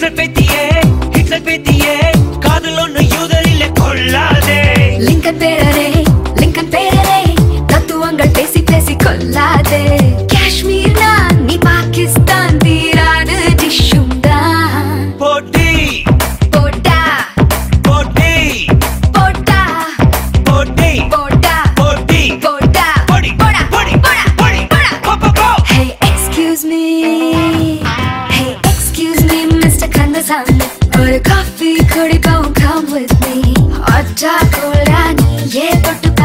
Hitler பேத்தியே காதல் ஒன்னு யூதரில் கொள்ளாதே லிங்கன் பேரரே தத்துவங்கள் பேசி பேசி கொள்ளாதே காஷ்மீர் நான் நீ பாகிஸ்தான் தீராது டிஷ்ஷும் தான் போட்டி போட்டா போட்டி போட்டா போட்டி போட்டா போட்டி போட்டா போடி போடா போடி போடா போடி போடா Hey excuse me Mr. Kandasamy ஒரு காஃபி குடிப்போம் come with me hot chocolate நீ ஏ தொட்டு